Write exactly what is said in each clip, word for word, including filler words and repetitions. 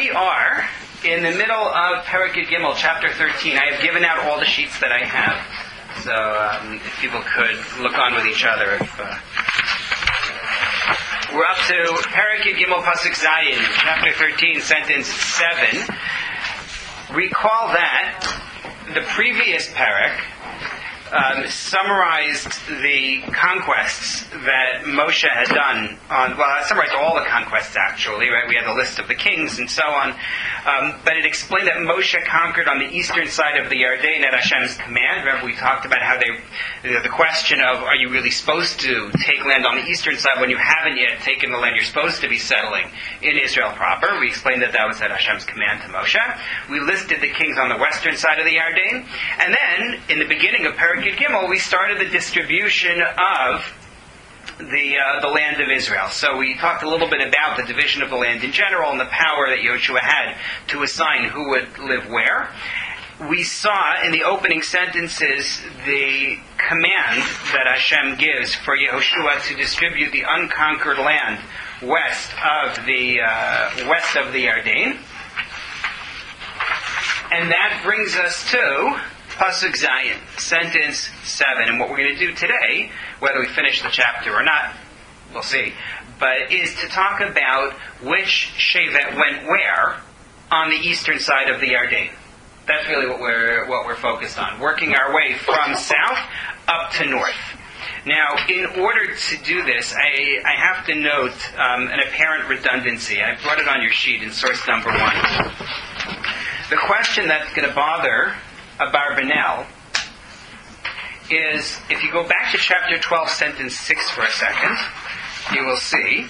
we are in the middle of Perek Gimel, chapter thirteen. I have given out all the sheets that I have, so um, if people could look on with each other. If, uh, we're up to Perek Gimel Pasuk Zayin, chapter thirteen, sentence seven. Recall that the previous Perek Um, summarized the conquests that Moshe had done on, well, it summarized all the conquests actually, right? We had the list of the kings and so on. Um, but it explained that Moshe conquered on the eastern side of the Yarden at Hashem's command. Remember, we talked about how they, the, the question of, are you really supposed to take land on the eastern side when you haven't yet taken the land you're supposed to be settling in Israel proper? We explained that that was at Hashem's command to Moshe. We listed the kings on the western side of the Yarden. And then, in the beginning of Perek Gimel, we started the distribution of the uh, the land of Israel. So we talked a little bit about the division of the land in general and the power that Yehoshua had to assign who would live where. We saw in the opening sentences the command that Hashem gives for Yehoshua to distribute the unconquered land west of the uh, west of the Yarden, and that brings us to Pasuk Zayin, sentence seven. And what we're going to do today, whether we finish the chapter or not, we'll see, but is to talk about which Shevet went where on the eastern side of the Yarden. That's really what we're what we're focused on, working our way from south up to north. Now, in order to do this, I, I have to note um, an apparent redundancy. I brought it on your sheet in source number one. The question that's going to bother Abarbanel is, if you go back to chapter twelve, sentence six for a second, you will see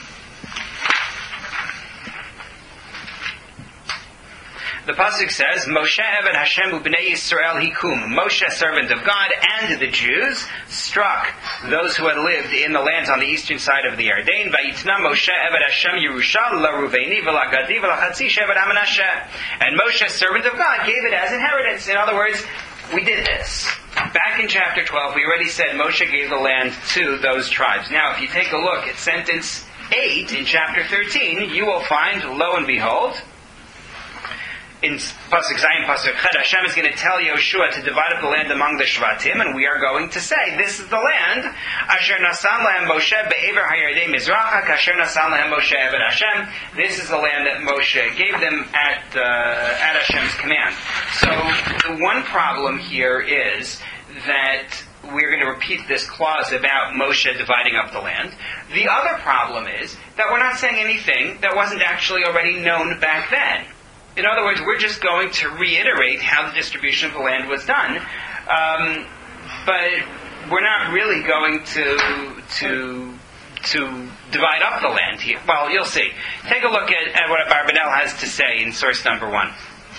the pasuk says, Moshe Eved Hashem u'bnei Yisrael hikum. Moshe, servant of God, and the Jews struck those who had lived in the lands on the eastern side of the Yarden. Vayitna Moshe Eved Hashem Yerusha LaRuveini v'LaGadi v'LaChatzi Shevet HaManashe. And Moshe, servant of God, gave it as inheritance. In other words, we did this. Back in chapter twelve, we already said Moshe gave the land to those tribes. Now, if you take a look at sentence eight in chapter thirteen, you will find, lo and behold, in Pasuk Zayin, Pasuk Chet, Hashem is going to tell Yehoshua to divide up the land among the Shvatim, and we are going to say, this is the land, Asher Nasan Lahem Moshe Be'ever HaYardei Mizracha, Kasher Nasan Lahem Moshe Eved Hashem. This is the land that Moshe gave them at, uh, at Hashem's command. So, the one problem here is that we're going to repeat this clause about Moshe dividing up the land. The other problem is that we're not saying anything that wasn't actually already known back then. In other words, we're just going to reiterate how the distribution of the land was done, um, but we're not really going to to to divide up the land here. Well, you'll see. Take a look at, at what Abarbanel has to say in source number one.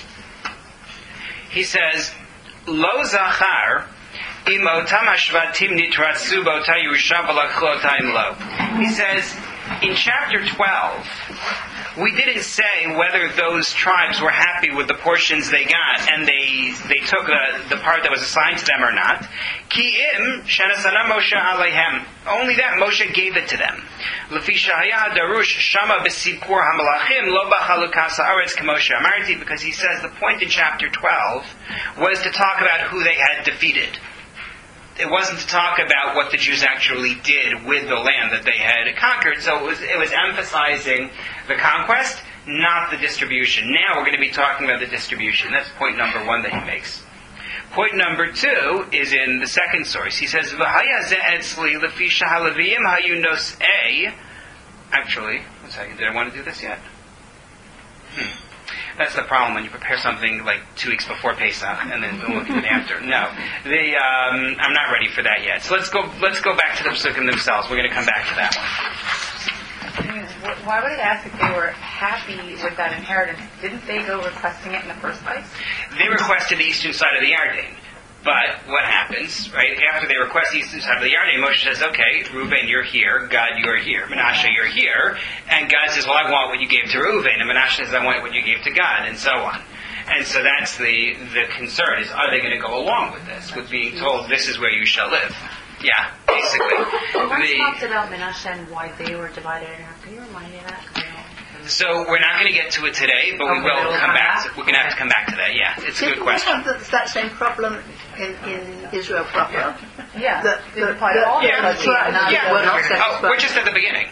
He says, Lo zachar imotam hashvatim nitratzu b'ota Yerusha v'lachlotaim lo. He says, in chapter twelve, we didn't say whether those tribes were happy with the portions they got and they they took the, the part that was assigned to them or not. Ki im shenasana Moshe aleihem. Only that Moshe gave it to them. Lefi shahaya darush shama b'sipur hamalachim lo b'chalukas haaretz k'Moshe amarti, because he says the point in chapter twelve was to talk about who they had defeated. It wasn't to talk about what the Jews actually did with the land that they had conquered. So it was, it was emphasizing the conquest, not the distribution. Now we're going to be talking about the distribution. That's point number one that he makes. Point number two is in the second source. He says, V'haya ze'etzli lefi shahalaviyim hayu nos'ei. Actually, one second, did I want to do this yet? Hmm. That's the problem when you prepare something like two weeks before Pesach and then look at it after. No, the um, I'm not ready for that yet. So let's go. Let's go back to the Pesukim themselves. We're going to come back to that one. Why would it ask if they were happy with that inheritance? Didn't they go requesting it in the first place? They requested the eastern side of the Yarden. But what happens, right, after they request the eastern side of the Yarden, Moshe says, okay, Reuben, you're here, Gad, you're here, Menashe, you're here, and God says, well, I want what you gave to Reuben, and Menashe says, I want what you gave to God, and so on. And so that's the, the concern, is are they going to go along with this, with being told, this is where you shall live? Yeah, basically. Well, let's talk about Menashe and why they were divided. Can you remind me of that? So we're not going to get to it today, but we Okay, will we'll come come back. back. To, we're going to have to come back to that. Yeah, it's a Didn't good we question. have that, that same problem in, in Israel proper? Yeah. The, They the, apply to all the, Yeah. the tribes that Yeah. were not Oh, satisfied. we're just at the beginning.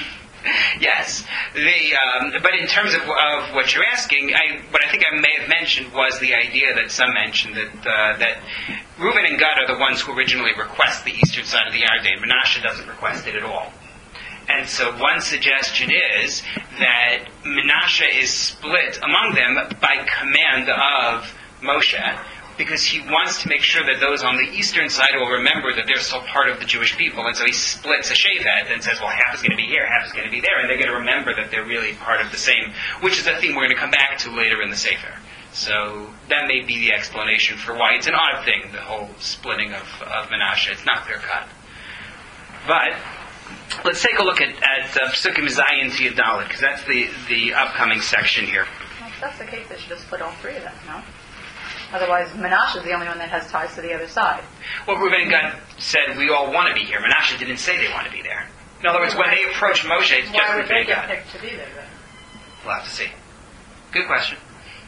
Yes, the um, but in terms of, of what you're asking, I, what I think I may have mentioned was the idea that some mentioned that uh, that Reuben and Gad are the ones who originally request the eastern side of the Yarden. Menashe doesn't request it at all. And so one suggestion is that Menashe is split among them by command of Moshe, because he wants to make sure that those on the eastern side will remember that they're still part of the Jewish people. And so he splits a Shevet and says, well, half is going to be here, half is going to be there, and they're going to remember that they're really part of the same, which is a theme we're going to come back to later in the Sefer. So that may be the explanation for why it's an odd thing, the whole splitting of, of Menashe. It's not clear cut. But let's take a look at, at uh, Psukim Zayin to Yadalit, because that's the, the upcoming section here. Well, if that's the case, they should just split all three of them, no? Otherwise, Menashe is the only one that has ties to the other side. Well, Reuben and Gad said, we all want to be here. Menashe didn't say they want to be there. In other words, when they approach Moshe, it's just Why would Reuben they and get Gad. picked to be there then? We'll have to see. Good question.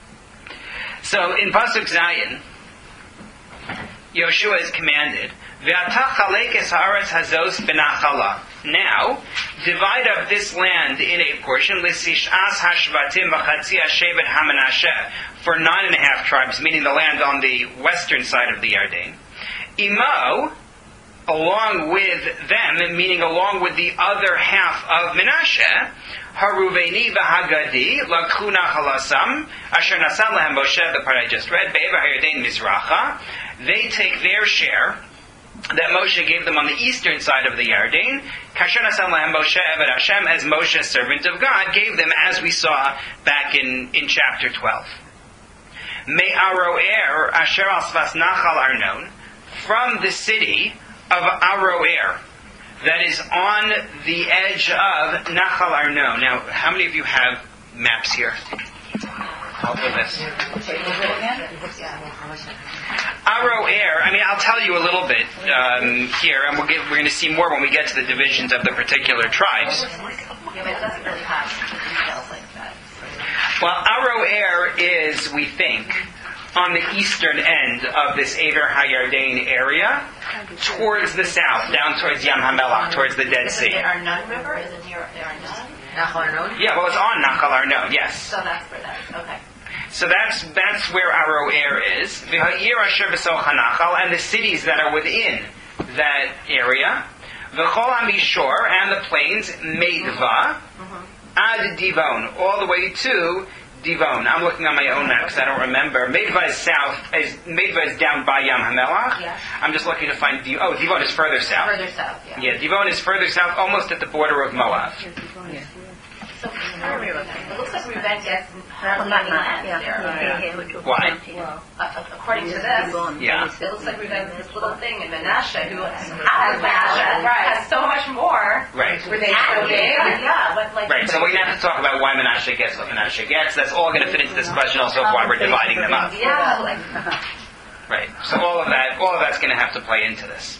So, in Pasuk Zayin, Yoshua is commanded, Ve'ata chalekes haaretz hazos benachala. Now, divide up this land in a portion, l'sish'as hashvatim v'chatzi hashevet hamanashe, for nine and a half tribes, meaning the land on the western side of the Yarden. Imo, along with them, meaning along with the other half of Menashe, Haruveni v'Hagadi lakhu nachalasam asher nasan lahem Moshe, the part I just read, be'eva hayarden mizracha. They take their share that Moshe gave them on the eastern side of the Yarden. Kasher nasan lahem Moshe eved Hashem, as Moshe, servant of God, gave them, as we saw back in, in chapter twelve. Me'aroer asher al svas nachal Arnon, from the city of Aroer, that is on the edge of Nachal Arnon. Now, how many of you have maps here? Help with this. Aroer, I mean, I'll tell you a little bit um, here, and we'll get, we're going to see more when we get to the divisions of the particular tribes. Yeah, but it doesn't really have details like that. Well, Aroer is, we think, on the eastern end of this Ever HaYarden area, towards the south, down towards Yam HaMelach, towards the Dead Is it Sea. the Arnon River? Is it near the Arnon? Yeah, well, it's on Nachal Arnon, yes. So that's where that is. Okay. So that's that's where Aroer is. V'ha'ir asher b'soch HaNachal, and the cities that are within that area. V'chol HaMishor, and the plains, Meidva, ad Divon, all the way to Divon. I'm looking on my own map because I don't remember. Meidva is south. Is, Meidva is down by Yam HaMelach. Yeah. I'm just looking to find. Div- oh, Divon is further south. Further south, yeah. Yeah, Divon is further south, almost at the border of Moab. So, it looks like Reuben gets hardly any land there. Why? Uh, according to this, Yeah. it looks like Reuben this little thing in Menashe, who has Menashe, has so much more. Right. Were they And so big? yeah, what, like, Right, so we're going to have to talk about why Menashe gets what Menashe gets. That's all going to fit into this question also of why we're dividing them up. Yeah, like, Right. So all of that, all of that's going to have to play into this.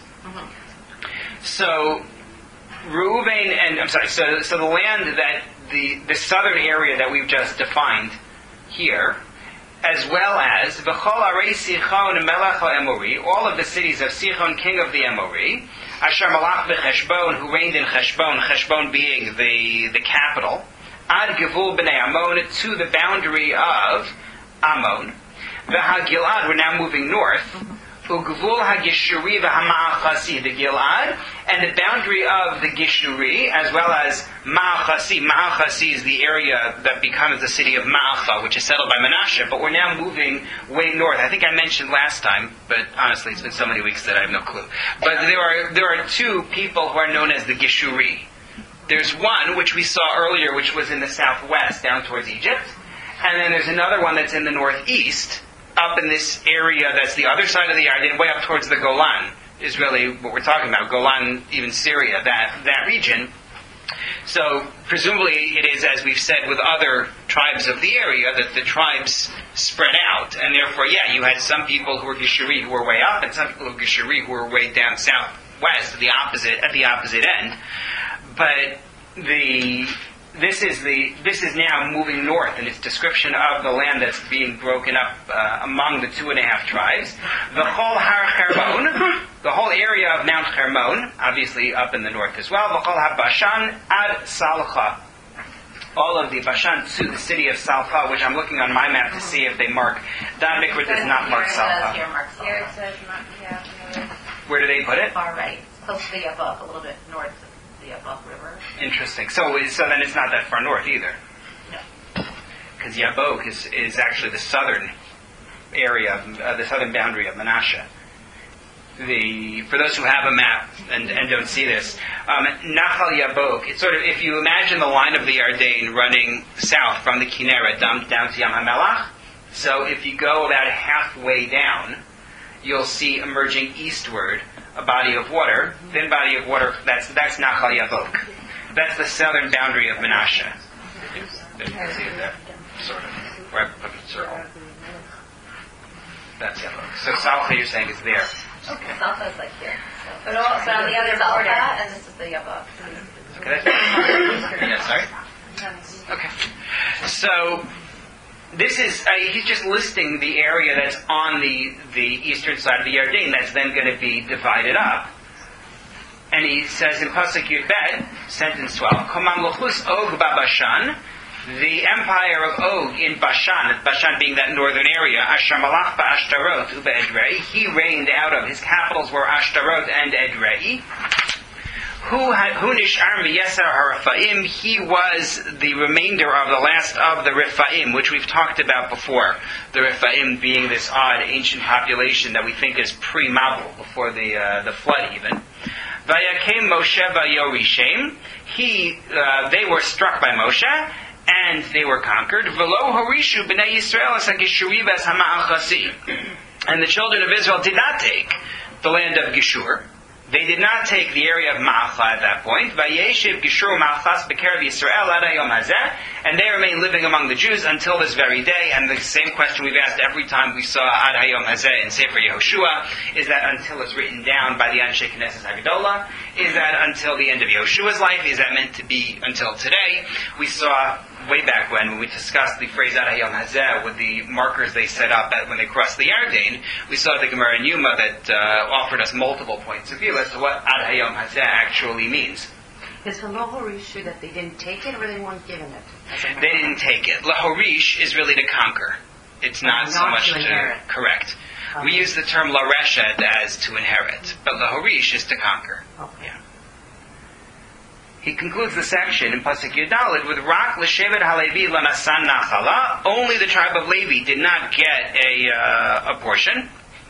So Reuven and I'm sorry. So so the land that the the southern area that we've just defined here, as well as v'chol arei Sichon melech ha'Emori, all of the cities of Sichon, king of the Emori, asher malach b'Cheshbon, who reigned in Cheshbon, Cheshbon being the the capital, ad gevul b'nei Ammon, to the boundary of Ammon. V'ha-Gilad, we're now moving north. Ugvul ha-Gishuri v'ha-Ma'achasi, the Gilad, and the boundary of the Gishuri, as well as Ma'achasi. Ma'achasi is the area that becomes the city of Ma'acha, which is settled by Menashe, but we're now moving way north. I think I mentioned last time, but honestly it's been so many weeks that I have no clue. But there are there are two people who are known as the Gishuri. There's one, which we saw earlier, which was in the southwest, down towards Egypt, and then there's another one that's in the northeast, up in this area that's the other side of the Yarden, way up towards the Golan, is really what we're talking about. Golan, even Syria, that, that region. So, presumably it is, as we've said with other tribes of the area, that the tribes spread out, and therefore, yeah, you had some people who were Gishuri who were way up, and some people who were Gishuri who were way down southwest, the opposite, at the opposite end. But the this is the this is now moving north in its description of the land that's being broken up uh, among the two and a half tribes. The whole Har Hermon, the whole area of Mount Hermon, obviously up in the north as well. The whole Bashan ad Salcha, all of the Bashan to the city of Salcha, which I'm looking on my map to see if they mark. Don Mikra does not mark Salcha. Here, mark Salcha. Here it says, yeah, where do they put it? Far right, close to the Yabok, a little bit north of the Yabok River. Interesting. So, so then it's not that far north either. No. Because Yabok is, is actually the southern area, of, uh, the southern boundary of Menashe. The, for those who have a map and, and don't see this, um, Nachal Yabok, it's sort of, if you imagine the line of the Ardain running south from the Kinneret down, down to Yam HaMelach, so if you go about halfway down, you'll see emerging eastward a body of water, thin body of water, that's that's Nachal Yabok. That's the southern boundary of Menashe. You can see it there, sort of, where I put the circle. That's Yabok. So Salcha, you're saying, is there. Okay. Salcha is like here. So. But, all, but on the other Salcha, and this is the Yabok. Okay. Yeah, sorry. Okay. So this is uh, he's just listing the area that's on the the eastern side of the Yarden that's then going to be divided up. And he says in Pasuk Yud Bet, sentence twelve, Komam Lochus Og Babashan, the empire of Og in Bashan, Bashan being that northern area, Asher Malach Ba'ashtarot Uba Edrei, he reigned out of, his capitals were Ashtarot and Edrei. Who had who nishar miyeser harafaim? He was the remainder of the last of the Rifaim, which we've talked about before. The Rifaim being this odd ancient population that we think is pre-Mabul, before the uh, the flood even. Vayakem Moshe vayorishem. He uh, they were struck by Moshe and they were conquered. Velo harishu b'nei Yisrael as haGeshuri v'as hama'achasi. And the children of Israel did not take the land of Geshur. They did not take the area of Ma'acha at that point. Vayeshiv Geshur Ma'achas B'Kerev Yisrael Ad Hayom Hazeh, and they remain living among the Jews until this very day. And the same question we've asked every time we saw Ad Hayom Hazeh in Sefer Yehoshua, is that until it's written down by the Anshe Knesset Hagdolah? Is that until the end of Yehoshua's life? Is that meant to be until today? We saw way back when, when we discussed the phrase Ad Hayom Hazeh with the markers they set up at, when they crossed the Yarden, we saw the Gemara in Yuma that uh, offered us multiple points of view as to what Ad Hayom Hazeh actually means. Is the Lahorish that they didn't take it or they weren't given it? They didn't take it. Lahorish is really to conquer. It's not, not so much to, to correct. Okay. We use the term Lareshet as to inherit, but Lahorish is to conquer. Okay. Yeah. He concludes the section in Pasuk Yudalid with Rak l'shevet halevi lanasan nachala. Only the tribe of Levi did not get a uh, a portion.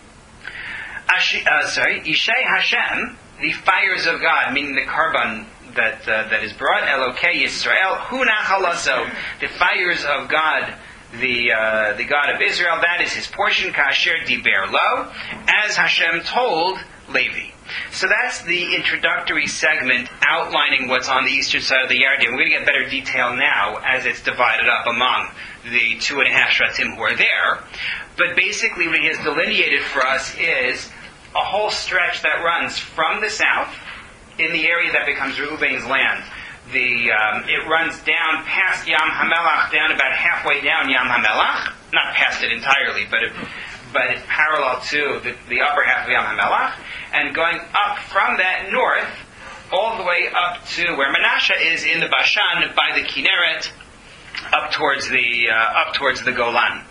Ashi, uh, sorry, Ishai Hashem, the fires of God, meaning the carbon that uh, that is brought. Elokei Yisrael hu nachalaso, the fires of God, the uh, the God of Israel. That is his portion. Kasher diber lo, as Hashem told Levi. So that's the introductory segment outlining what's on the eastern side of the Yarden. We're going to get better detail now as it's divided up among the two and a half Shvatim who are there. But basically what he has delineated for us is a whole stretch that runs from the south in the area that becomes Reuben's land. The um, it runs down past Yam HaMelach, down about halfway down Yam HaMelach. Not past it entirely, but it, but it's parallel to the, the upper half of Yam HaMelach. And going up from that north, all the way up to where Menashe is in the Bashan by the Kinneret, up towards the uh, up towards the Golan.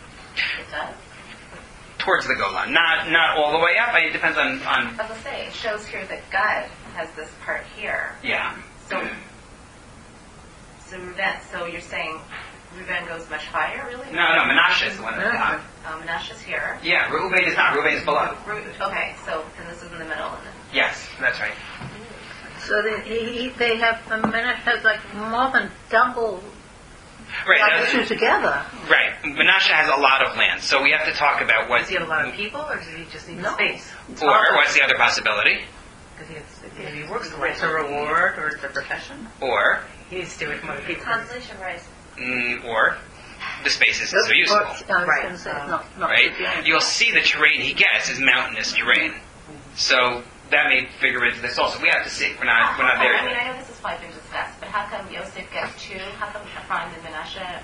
Towards the Golan, not not all the way up. It depends on. on As I say, it shows here that God has this part here. Yeah. So, so Reuben. So you're saying Reuben goes much higher, really? No, no. Menashe is the one at the top. Um, Menashe's here. Yeah, Reuben is not. Reuben is below. Okay, so and this is in the middle. And then yes, that's right. So they, he, they have, Menashe has like more than double right, the two together. Right. Menashe has a lot of land, so we have to talk about what... Does he have a lot of people, or does he just need no. space? Or, what's the other possibility? Because he, has, he works the way. It's a reward, or it's a profession. Or... He needs to do it from other people. Consolation prize. Mm, or... The space isn't so useful. Or, right. Say, um, not, not right? You'll see the terrain he gets is mountainous terrain. So that may figure into this also. We have to see. We're not, we're not there I yet. mean, I know this has probably been discussed, but how come Yosef gets too? How come Ephraim and Manasseh,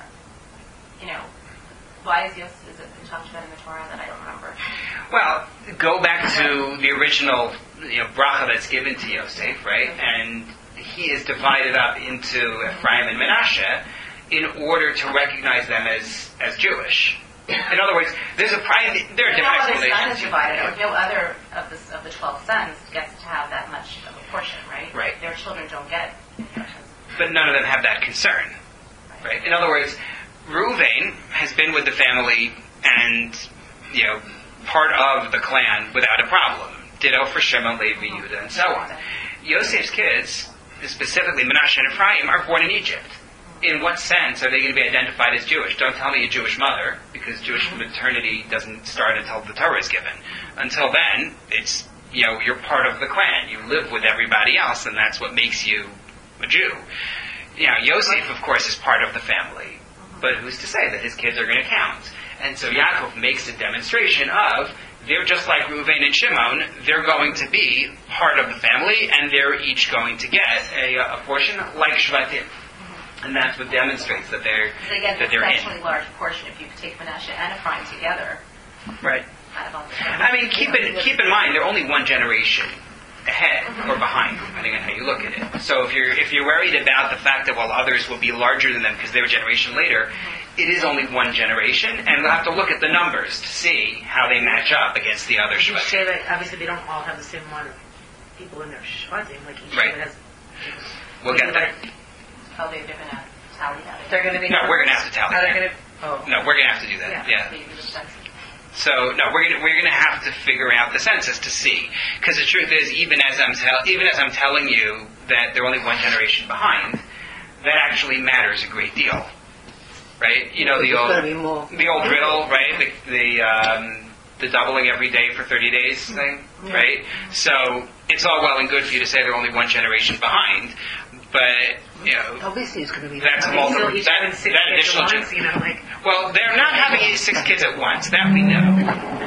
you know, why is Yosef, is it talked about in the Torah that I don't remember? Well, go back to the original, you know, bracha that's given to Yosef, right? And he is divided up into Ephraim and Manasseh in order to recognize them as, as Jewish. In other words, there's a prime, there are But different no other son is explanations. divided, or no other of the, of the twelve sons gets to have that much of a portion, right? Right. Their children don't get portions. But none of them have that concern, right? In other words, Reuven has been with the family and, you know, part of the clan without a problem. Ditto for Shimon, Levi, Yehuda, and so on. Yosef's kids, specifically Manasseh and Ephraim, are born in Egypt. In what sense are they going to be identified as Jewish? Don't tell me a Jewish mother, because Jewish maternity doesn't start until the Torah is given. Until then, it's, you know, you're part of the clan. You live with everybody else, and that's what makes you a Jew. You know, Yosef, of course, is part of the family. But who's to say that his kids are going to count? And so Yaakov makes a demonstration of, they're just like Reuven and Shimon, they're going to be part of the family, and they're each going to get a, a portion like Shvatim. And that's what demonstrates that they're, They get that an they're exceptionally in. large portion if you take Manasseh and Ephraim together. Right. Out of all the I mean, keep in, keep in mind, they're only one generation ahead or behind, depending on how you look at it. So if you're if you're worried about the fact that, well, others will be larger than them because they're a generation later, it is only one generation, and we'll have to look at the numbers to see how they match up against the other You Shvatim. say that obviously they don't all have the same amount of people in their shvatim, like each Right. one has. We'll get there. Oh, they're going to tally that. They're going to be. No, we're going to have to tally Are they that. going to? Oh. No, we're going to have to do that. Yeah. Yeah. So no, we're gonna, we're going to have to figure out the census to see, because the truth is, even as I'm tell, even as I'm telling you that they're only one generation behind, that actually matters a great deal, right? You know the It's old gotta be more. the old riddle, right? The the, um, the doubling every day for thirty days thing, right? So it's all well and good for you to say they're only one generation behind, but you know. Obviously, it's going to be. That's They multiple. still each That, having six that kids additional. at gen- once, you know, like. Well, they're not having eight, six kids at once. That we know,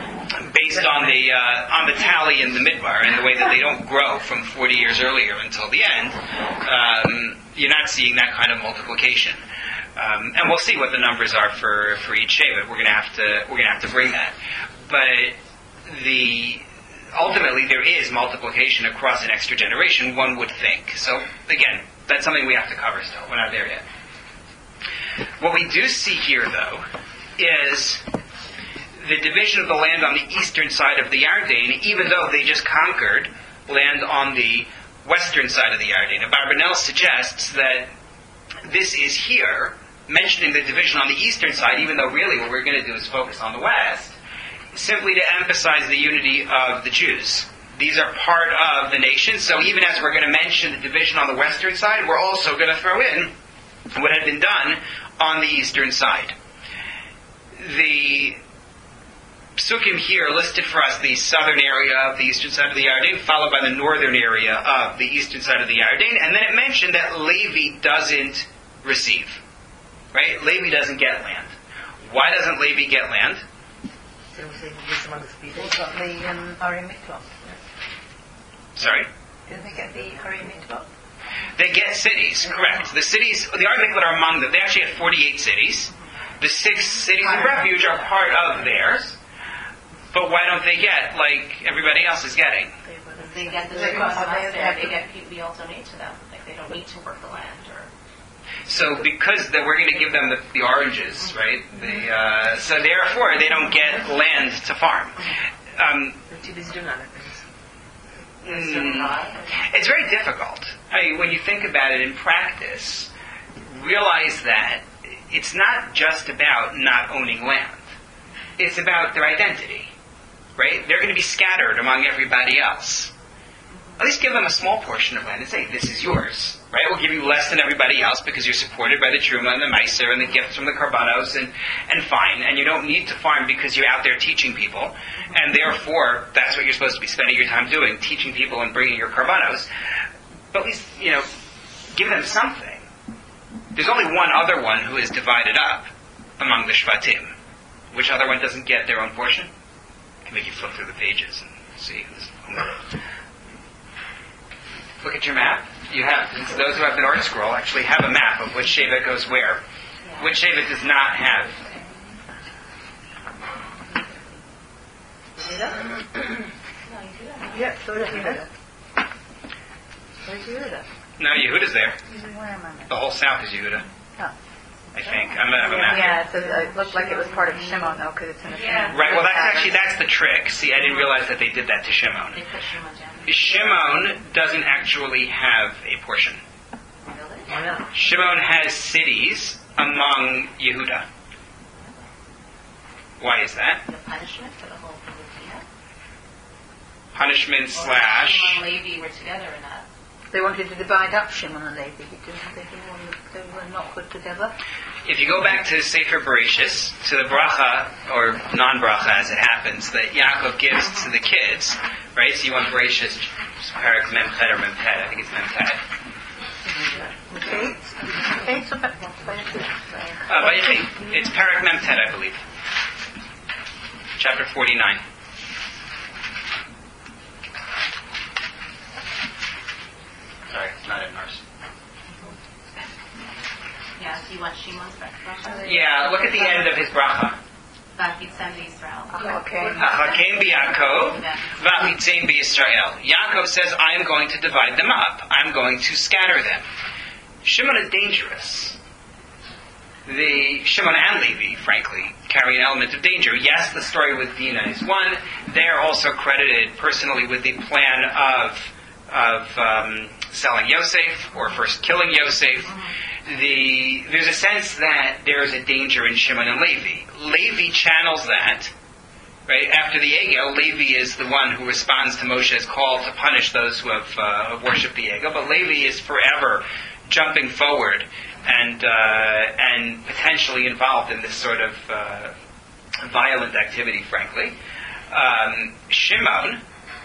based on the uh, on the tally in the midbar and the way that they don't grow from forty years earlier until the end. Um, you're not seeing that kind of multiplication, um, and we'll see what the numbers are for, for each Shevet. We're going to have to we're going to have to bring that, but the ultimately there is multiplication across an extra generation. One would think. So again, that's something we have to cover still. We're not there yet. What we do see here, though, is the division of the land on the eastern side of the Yarden, even though they just conquered land on the western side of the Yarden. And Barbanel suggests that this is here, mentioning the division on the eastern side, even though really what we're going to do is focus on the west, simply to emphasize the unity of the Jews. These are part of the nation, so even as we're going to mention the division on the western side, we're also going to throw in what had been done on the eastern side. The Psukim here listed for us the southern area of the eastern side of the Yarden, followed by the northern area of the eastern side of the Yarden, and then it mentioned that Levi doesn't receive. Right? Levi doesn't get land. Why doesn't Levi get land? So we're saying this among the people. They got the um, Hari Mikvah. Sorry? Didn't they get the Hari Mikvah? They get cities, correct. The cities, the Armenians that are among them, they actually have forty-eight cities. The six cities of refuge are part of theirs. But why don't they get like everybody else is getting? They get the They Jews got- they there. have They to- get people we also donate to them. Like they don't need to work the land or. So because that we're going to give them the, the oranges, right? The, uh, so therefore they don't get land to farm. Um, They're too busy doing other things. mm, it's very difficult. I mean, when you think about it in practice, realize that it's not just about not owning land. It's about their identity, right? They're going to be scattered among everybody else. At least give them a small portion of land and say, this is yours, right? We'll give you less than everybody else because you're supported by the Truma and the Meiser and the gifts from the Karbanos, and, and fine. And you don't need to farm because you're out there teaching people. And therefore, that's what you're supposed to be spending your time doing, teaching people and bringing your Karbanos. But at least, you know, give them something. There's only one other one who is divided up among the Shvatim. Which other one doesn't get their own portion? I can make you flip through the pages and see who's... Look at your map. You have, those who have the North Scroll actually have a map of which Shevet goes where. Which Shevet does not have. Yeah, so does Yehuda. Where's Yehuda? No, Yehuda's there. Where am I? The whole south is Yehuda. Oh. I think. I'm gonna have a map. Yeah, it, says, it looked like it was part of Shimon though, because it's in the Yeah. same. Right, well that's actually, that's the trick. See, I didn't realize that they did that to Shimon. They put Shimon down. Shimon doesn't actually have a portion. Really? Shimon has cities among Yehuda. Why is that? The punishment for the whole Filipino? Punishment Shimon slash... and Levi were together in that. They wanted to divide up Shimon and Levi, didn't they? They, wanted, they were not put together. If you go back to Sefer Bereshis, to the bracha, or non-bracha as it happens, that Yaakov gives to the kids, right? So you want Bereshis, Parak Memchet or Memchet, I think it's Memchet. Okay. Okay, so back. Uh, Vayechi, it's Parak Memchet, I believe. Chapter forty-nine. Sorry, it's not in ours. Yeah, so you want Shimon's bracha? Yeah, look at the end of his bracha. Vachitzem Yisrael. Okay. Hakeim b'Yaakov, v'achitzim b'Yisrael. Yaakov says, I am going to divide them up. I'm going to scatter them. Shimon is dangerous. The Shimon and Levi, frankly, carry an element of danger. Yes, the story with Dinah is one. They are also credited personally with the plan of of um, selling Yosef, or first killing Yosef. The, there's a sense that there is a danger in Shimon and Levi. Levi channels that, right? After the Egel, Levi is the one who responds to Moshe's call to punish those who have uh, worshipped the Egel, but Levi is forever jumping forward and uh, and potentially involved in this sort of uh, violent activity, frankly. Um, Shimon,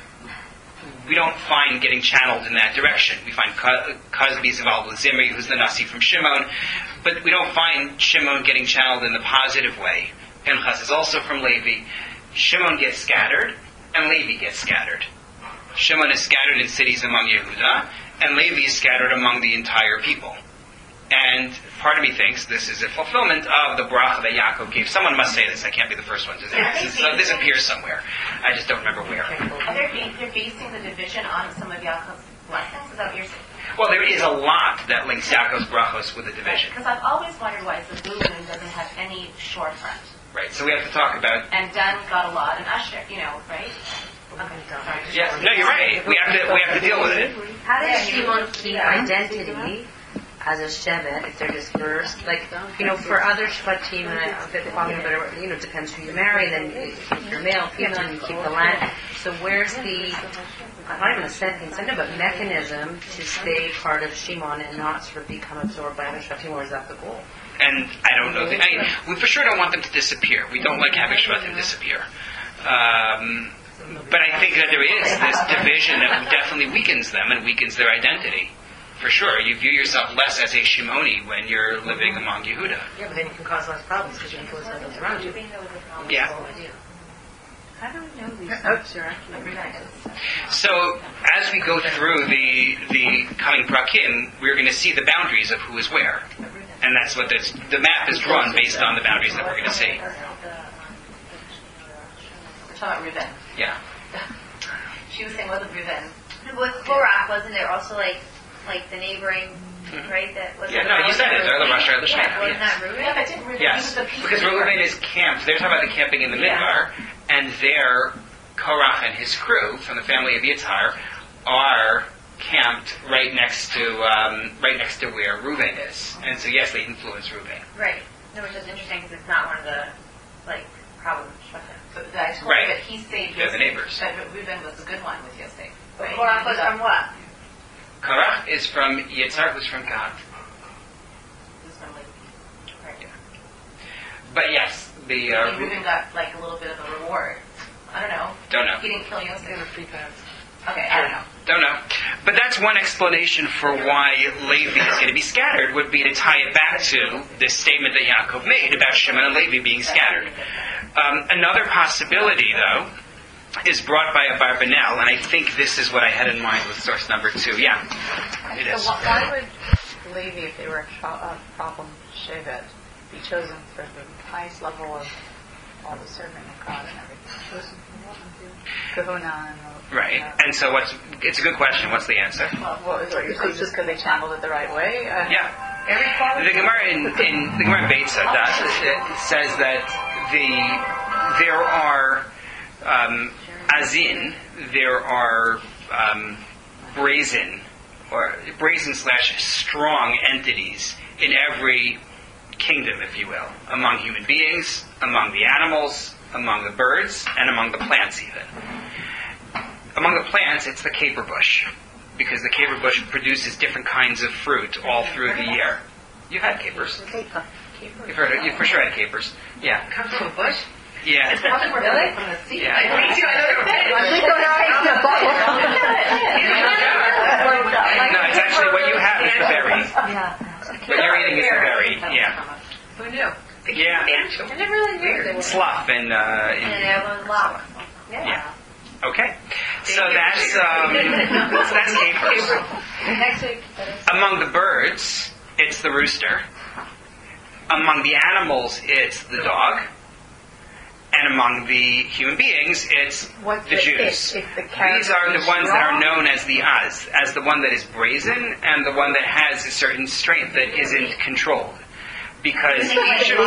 we don't find getting channeled in that direction. We find Cosby's involved with Zimri, who's the Nasi from Shimon, but we don't find Shimon getting channeled in the positive way. Pinchas is also from Levi. Shimon gets scattered, and Levi gets scattered. Shimon is scattered in cities among Yehuda, and Levi is scattered among the entire people. And part of me thinks this is a fulfillment of the bracha that Yaakov gave. Someone must say this. I can't be the first one to say this. This, this appears somewhere. I just don't remember where. Are they, they're basing the division on some of Yaakov's blessings? Is that what you're saying? Well, there is a lot that links Yaakov's brachos with the division. Because I've always wondered why Zebulun doesn't have any shorefront. Right, so we have to talk about... And Dan got a lot, and Asher, you know, right? Okay, sorry. Yeah, no, you're right. We have to we have to deal with it. How does Shimon keep identity as a Shevet if they're dispersed? Like, you know, for other Shvatim, and I fit the following, but you know, it depends who you marry, then you keep your male, female, and you keep the land. So where's the, not even a sentence, I know, but mechanism to stay part of Shimon and not sort of become absorbed by other Shvatim, or is that the goal? And I don't know. The, I, we for sure don't want them to disappear. We don't like having Shvatim disappear. Um, but I think that there is this division that definitely weakens them and weakens their identity. For sure. You view yourself less as a Shimoni when you're living among Yehuda. Yeah, but then you can cause less problems because you influence others around you. Yeah. How do we know these things are actually So, as we go through the the coming prakim, we're going to see the boundaries of who is where. And that's what this, the map is drawn based on the boundaries that we're going to see. We're talking about Reuben. Yeah. She was saying, wasn't Reuben? With Korach, wasn't there also like like the neighboring, mm-hmm. right? That was yeah, no, you said it. They're the Rosh Hashanah. Yeah, wasn't that Reuben? Yeah, but didn't Reuben Yes, use the because Reuben is camped. They're talking about the camping in the Midbar, Yeah. and there, Korach and his crew from the family of Yitzhar are camped right next to um, right next to where Reuben is, and so yes, they influence Reuben. Right. No, it's just interesting because it's not one of the like problems. But I told Right. you that he saved They're the Yosef. neighbors. That Reuben was a good one with Yosef. But Right? Korach was from what? Korach is from Yitzhar, who's from Gad. Who's from Levi. Right. But yes, the I uh, think Reuben got like a little bit of a reward. I don't know. don't know. He didn't kill Yosef. They were free paths. Okay, I don't know. Don't know. But that's one explanation for why Levi is going to be scattered, would be to tie it back to this statement that Yaakov made about Shimon and Levi being scattered. Um, another possibility, though, is brought by a Barbanel, and I think this is what I had in mind with source number two. Yeah, it is. So why would Levi, if they were a uh, problem Shevet, be chosen for the highest level of all the serving of God and everything? Kahuna and right. And so, what's? It's a good question. What's the answer? Well, what is it? Just because they channeled it the right way? Uh, Yeah. The Gemara in, in the Gemara in Beitza does it says that the there are um, azin, there are um, brazen or brazen slash strong entities in every kingdom, if you will, among human beings, among the animals, among the birds, and among the plants even. Among the plants, it's the caper bush, because the caper bush produces different kinds of fruit all through the year. You've had capers. Caper. You've heard it. You've for sure had capers. Yeah. Comes from a bush? Yeah. Really? From the seed? Yeah. I know you I know No, it's actually what you have is the berry. Yeah. What you're eating is the berry. Yeah. Who knew? Yeah. I never really knew. Slough and uh, in, And everyone's locked. yeah. Okay. So that's um, so that's capers. Next week. Among the birds, it's the rooster. Among the animals, it's the dog. And among the human beings, it's What's the the Jews. if- if the These character are the is ones that are strong? known as the Az, as the one that is brazen and the one that has a certain strength that isn't controlled. Because usually,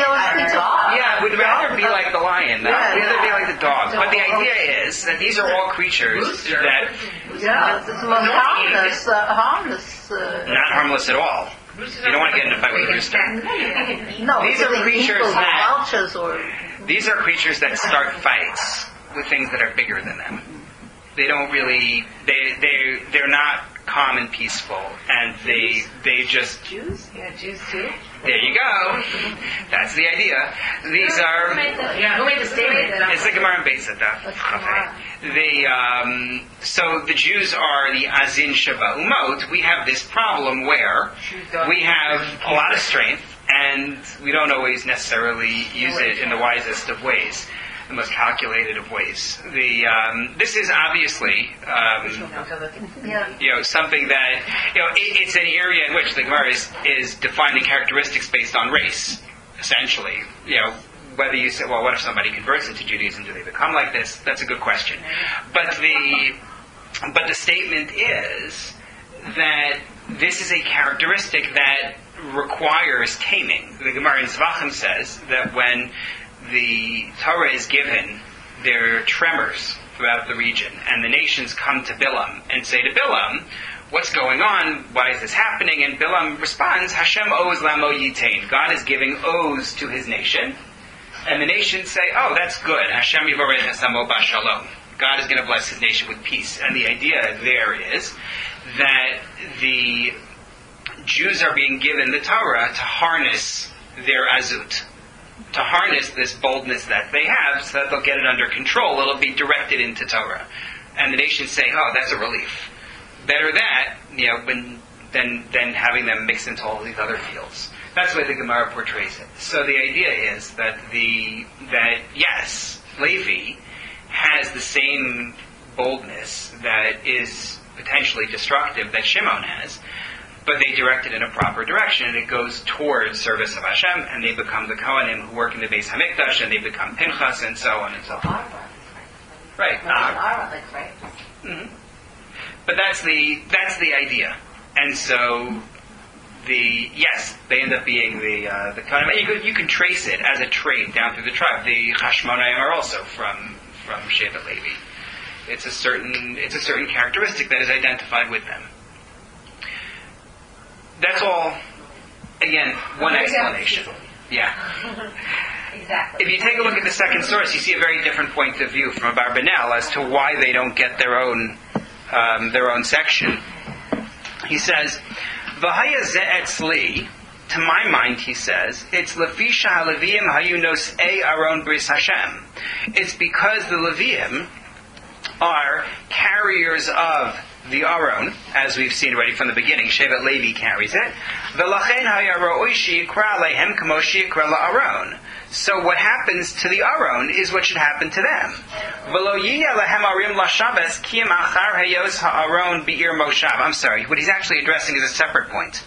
yeah, would rather be like the lion, though. Would rather be like the dog. But the idea is that these are all creatures that Yeah, it's the most harmless, uh, harmless. Uh, not harmless at all. You don't want to get in a fight with a rooster. no, These are they creatures equal that- vultures or These are creatures that start fights with things that are bigger than them. They don't really, they they they're not calm and peaceful, and they they just Jews? Yeah, Jews too. there you go. That's the idea. These are. Yeah, who made the statement? It's the Gemara in Beitza. Okay. The um, so the Jews are the Azin Sheba Umot. We have this problem where we have a lot of strength, and we don't always necessarily use it in the wisest of ways, the most calculated of ways. The um, this is obviously um, you know something that you know it, it's an area in which the Gemara is, is defining characteristics based on race, essentially. You know. Whether you say, well, what if somebody converts into Judaism? Do they become like this? That's a good question. But the but the statement is that this is a characteristic that requires taming. The Gemara in Zvachim says that when the Torah is given, there are tremors throughout the region, and the nations come to Bilam and say to Bilam, what's going on? Why is this happening? And Bilam responds, Hashem owes lamo yitain. God is giving oaths to his nation. And the nations say, oh, that's good. Hashem yivarech esamo b'shalom. God is going to bless his nation with peace. And the idea there is that the Jews are being given the Torah to harness their azut, to harness this boldness that they have so that they'll get it under control. It'll be directed into Torah. And the nations say, oh, that's a relief. Better that, you know, when, than, than having them mix into all these other fields. That's the way the Gemara portrays it. So the idea is that the that yes, Levi has the same boldness that is potentially destructive that Shimon has, but they direct it in a proper direction, and it goes towards service of Hashem, and they become the Kohanim who work in the Beis Hamikdash, and they become Pinchas, and so on and so forth. Right. Uh, mm-hmm. But that's the that's the idea, and so. The yes, they end up being the uh, the kind of you can, you can trace it as a trait down through the tribe. The Hashmonaim are also from from Shevet Levi. It's a certain it's a certain characteristic that is identified with them. That's all. Again, one explanation. Yeah. Exactly. If you take a look at the second source, you see a very different point of view from Abarbanel as to why they don't get their own um, their own section. He says. V'haya ze'etzli, to my mind, he says, it's lefisha haleviim hayunos e aron bris Hashem. It's because the Leviim are carriers of the Aron, as we've seen already from the beginning. Shevet Levi carries it. V'lachen haya ro'oi she'ikra lehem kamo she'ikra la'aron. So what happens to the Aron is what should happen to them. V'lo yiyeh lehem arim lashabes ki im achar hayos ha'aron be'ir moshav. I'm sorry, what he's actually addressing is a separate point.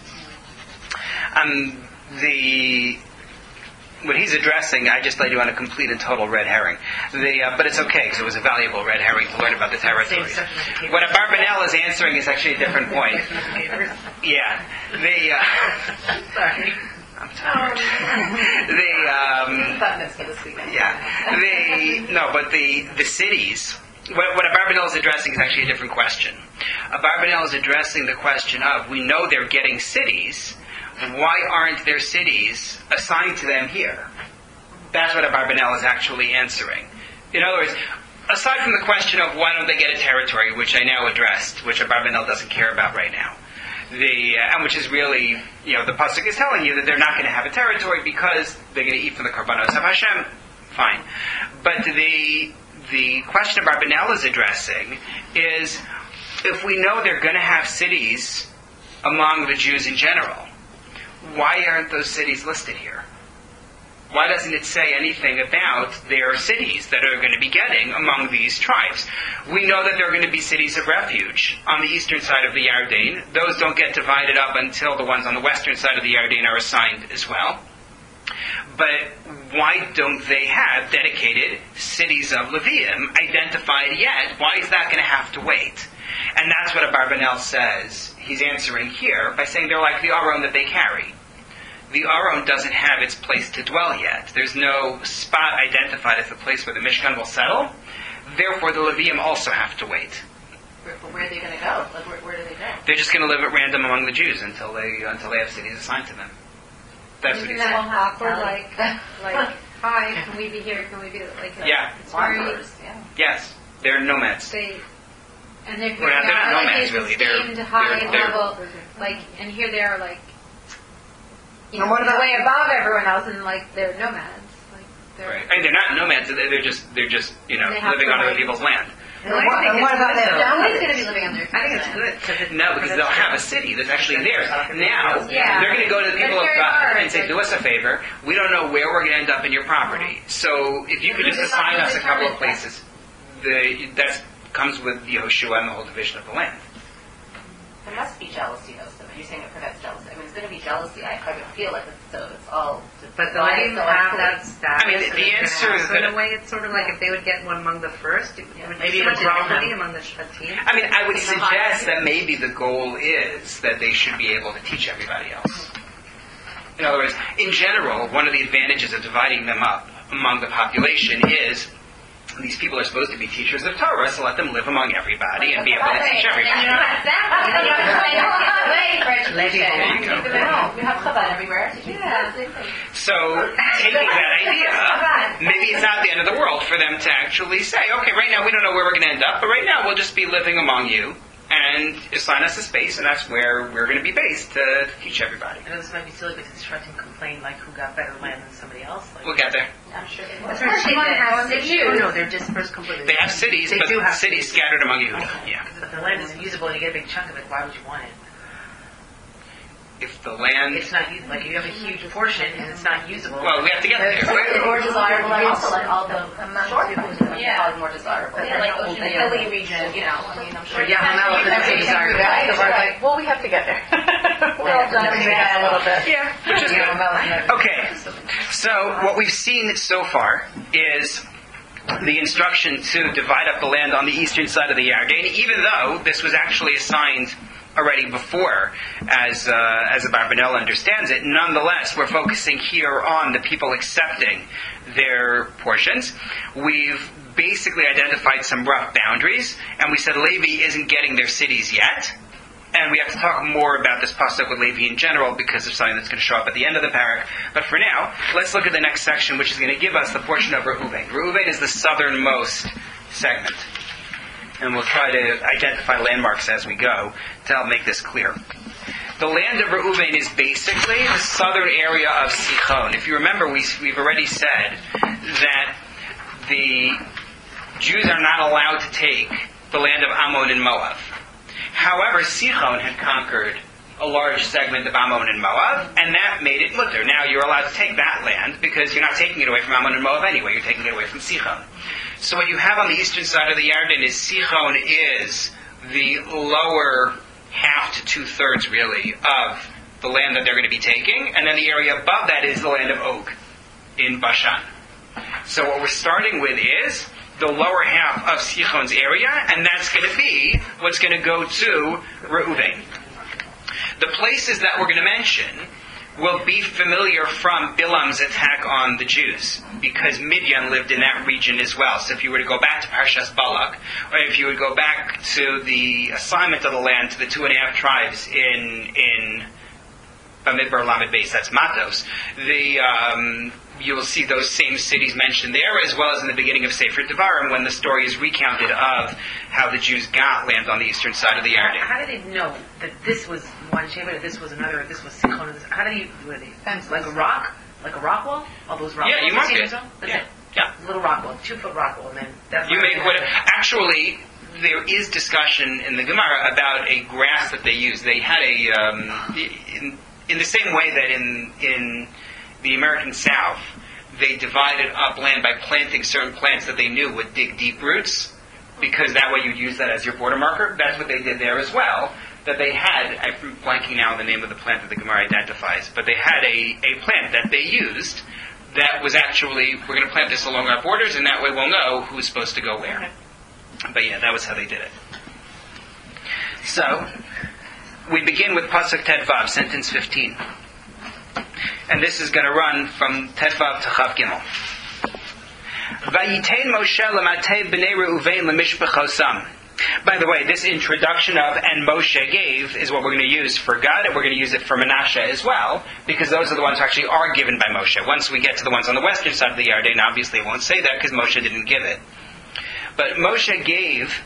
Um, the what he's addressing, I just laid you on a complete and total red herring. The, uh, but it's okay, because it was a valuable red herring to learn about the territories. What Abarbanel is answering is actually a different point. Yeah. The, uh, Sorry. I'm tired. the, um, yeah. The, no, but the, the cities, what, what Abarbanel is addressing is actually a different question. Abarbanel is addressing the question of, we know they're getting cities, why aren't their cities assigned to them here? That's what Abarbanel is actually answering. In other words, aside from the question of why don't they get a territory, which I now addressed, which Abarbanel doesn't care about right now, the uh, and which is really, you know, the pasuk is telling you that they're not going to have a territory because they're going to eat from the karbanos of Hashem. Fine, but the the question Abarbanel is addressing is if we know they're going to have cities among the Jews in general, why aren't those cities listed here? Why doesn't it say anything about their cities that are going to be getting among these tribes? We know that there are going to be cities of refuge on the eastern side of the Yarden. Those don't get divided up until the ones on the western side of the Yarden are assigned as well. But why don't they have dedicated cities of Levium identified yet? Why is that going to have to wait? And that's what Abarbanel says he's answering here by saying they're like the Aron that they carry. The Aron doesn't have its place to dwell yet. There's no spot identified as the place where the Mishkan will settle. Therefore, the Levium also have to wait. Where, but where are they going to go? Like, where, where do they go? They're just going to live at random among the Jews until they until they have cities assigned to them. That's what Isn't he said. that awkward? Like, like, hi, can we be here? Can we be like? Yeah. It's very. Wanderers, yeah. Yes, they're nomads. They, and they're Well, they're not like nomads, they've really. They're- esteemed high they're- they're- level, like, and here they are, like, you And know, what about- way above everyone else, and like they're nomads. Like, they're. Right. I mean, they're not nomads. They're they're just they're just you know They have living to on other wait. people's land. And what, and what about them? Nobody's going to be living on their. I think it's good. Cause it, No, because they'll have a city that's actually theirs. Now, Yeah. they're going to go to the people But of very God hard. and say, do us a favor. We don't know where we're going to end up in your property. So if you could just assign us a couple of places, the, that comes with Yehoshua and the whole division of the land. There must be jealousy, though. So you're saying it prevents jealousy. I mean, it's going to be jealousy. I, I would feel like it's, so it's all. But the why way is you so have uncool? that status, I mean, the- the and it's gonna answer is happen that- in a way, it's sort of like if they would get one among the first, it Yeah. would Maybe be it'll much grow inequity them. among the Shvatim. I mean, I would It's a suggest hierarchy. that maybe the goal is that they should be able to teach everybody else. In other words, in general, one of the advantages of dividing them up among the population is these people are supposed to be teachers of Torah, so let them live among everybody and be able to teach everybody. Levi There you go. We have Chabad everywhere. Yeah. So, taking that idea, maybe it's not the end of the world for them to actually say, okay, right now we don't know where we're going to end up, but right now we'll just be living among you and assign us a space, and that's where we're going to be based to teach everybody. I know this might be silly because Shvatim complain like who got better land than somebody else. Like, We'll get there. I'm sure they That's will. right. Shimon has They cities. do. No, they're dispersed completely. They have cities, They but do have cities cities. scattered among Yehuda. Yeah. But the land isn't usable and you get a big chunk of it, why would you want it? If the land... It's not usable. Like, you have a huge portion and it's not usable. Well, we have to get there. It's more desirable, and also like all the short ones are probably more desirable. Yeah, like like Ocean Hilly region, you know. I mean, I'm sure. Or Yahamel, you that's have a desirable. right, So we're right. like, well, we have to get there. We're all done Yeah. a little bit. Yeah, which is good. Okay, so what we've seen so far is the instruction to divide up the land on the eastern side of the Yarden, even though this was actually assigned already before, as uh, as Abarbanel understands it. Nonetheless, we're focusing here on the people accepting their portions. We've basically identified some rough boundaries, and we said Levi isn't getting their cities yet. And we have to talk more about this pasuk with Levi in general because of something that's going to show up at the end of the parak. But for now, let's look at the next section, which is going to give us the portion of Reuven. Reuven is the southernmost segment. And we'll try to identify landmarks as we go to help make this clear. The land of Reuven is basically the southern area of Sichon. If you remember, we, we've already said that the Jews are not allowed to take the land of Ammon and Moab. However, Sichon had conquered a large segment of Ammon and Moab, and that made it mutter. Now you're allowed to take that land because you're not taking it away from Ammon and Moab anyway. You're taking it away from Sichon. So what you have on the eastern side of the Yarden is Sichon is the lower half to two thirds really of the land that they're going to be taking, and then the area above that is the land of Og in Bashan. So what we're starting with is the lower half of Sichon's area, and that's going to be what's going to go to Reuven. The places that we're going to mention will be familiar from Bilam's attack on the Jews, because Midian lived in that region as well. So if you were to go back to Parshas Balak, or if you would go back to the assignment of the land to the two and a half tribes in in Bamidbar Lamed Beis, that's Matos, the um, you will see those same cities mentioned there, as well as in the beginning of Sefer Devarim, when the story is recounted of how the Jews got land on the eastern side of the Yarden. How did they know that this was one Shevet, this was another, this was Sichon? This, how did you, were they fenced like a rock? Like a rock wall? All those rock yeah, walls? You mark it. That's yeah. it. Yeah. Little rock wall, two foot rock wall, and then that's you make what. Actually, there is discussion in the Gemara about a grass that they used. They had a um, in, in the same way that in in the American South they divided up land by planting certain plants that they knew would dig deep roots, because that way you'd use that as your border marker. That's what they did there as well. That they had, I'm blanking now on the name of the plant that the Gemara identifies, but they had a, a plant that they used that was actually, we're going to plant this along our borders, and that way we'll know who's supposed to go where. But yeah, that was how they did it. So, we begin with Pasuk Tet Vav, sentence fifteen. And this is going to run from Tet Vav to Chav Gimel. Vayitein Moshe l'matei b'nei Reuven l'mishpachosam. By the way, this introduction of "and Moshe gave" is what we're going to use for God, and we're going to use it for Menashe as well, because those are the ones who actually are given by Moshe. Once we get to the ones on the western side of the Yarden, obviously it won't say that because Moshe didn't give it. But Moshe gave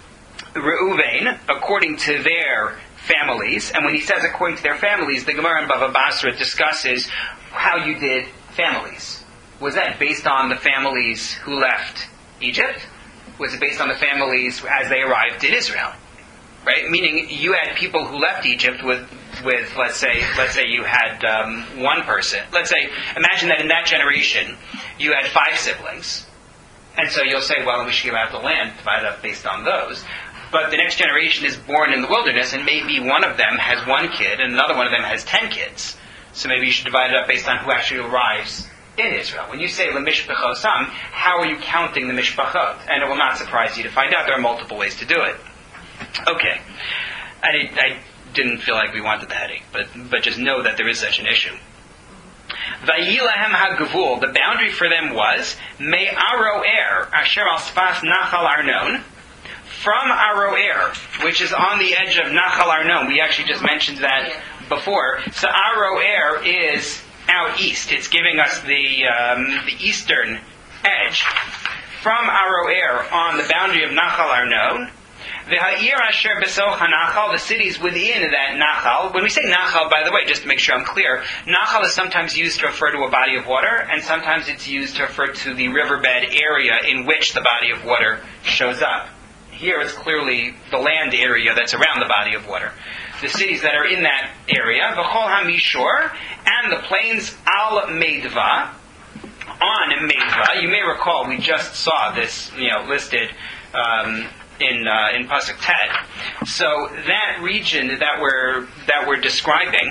Reuven according to their families, and when he says according to their families, the Gemara in Bava Basra discusses how you did families. Was that based on the families who left Egypt? Was it based on the families as they arrived in Israel? Right? Meaning you had people who left Egypt with, with let's say, let's say you had um, one person. Let's say, imagine that in that generation you had five siblings. And so you'll say, well, we should give out the land, divide up based on those. But the next generation is born in the wilderness, and maybe one of them has one kid, and another one of them has ten kids. So maybe you should divide it up based on who actually arrives in Israel. When you say l'mishpachosam, how are you counting the mishpachot? And it will not surprise you to find out there are multiple ways to do it. Okay. I, I didn't feel like we wanted the headache, but but just know that there is such an issue. Vayilahem hagavul, the boundary for them was me'aroer asher al sfas nachal arnon, from Aroer, which is on the edge of Nachal Arnon. We actually just mentioned that before. So Aroer is out east. It's giving us the um, the eastern edge. From Aroer, on the boundary of Nachal Arnon, the Ha'ir Asher Besoch HaNachal, the cities within that Nachal. When we say Nachal, by the way, just to make sure I'm clear, Nachal is sometimes used to refer to a body of water, and sometimes it's used to refer to the riverbed area in which the body of water shows up. Here it's clearly the land area that's around the body of water. The cities that are in that area, V'chol HaMishor, and the plains Al Meidva, on Meidva. You may recall we just saw this, you know, listed um, in uh, in Pasuk Tet. So that region that we're that we're describing,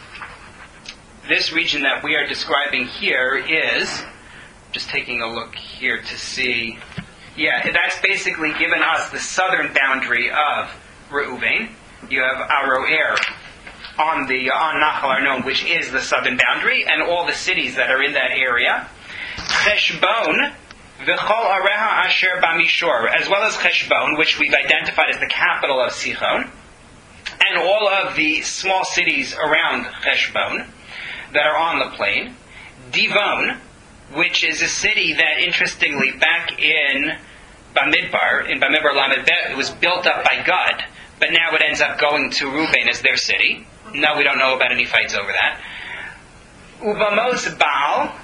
this region that we are describing here is, just taking a look here to see. Yeah, that's basically given us the southern boundary of Reuven. You have Aroer on the on Nachal Arnon, which is the southern boundary, and all the cities that are in that area. Cheshbon, v'chol areha asher b'mishor, as well as Cheshbon, which we've identified as the capital of Sichon, and all of the small cities around Cheshbon that are on the plain. Divon, which is a city that, interestingly, back in Bamidbar, in Bamidbar Lamed Bet, it was built up by God, but now it ends up going to Reuven as their city. No, we don't know about any fights over that. Ubamos Baal,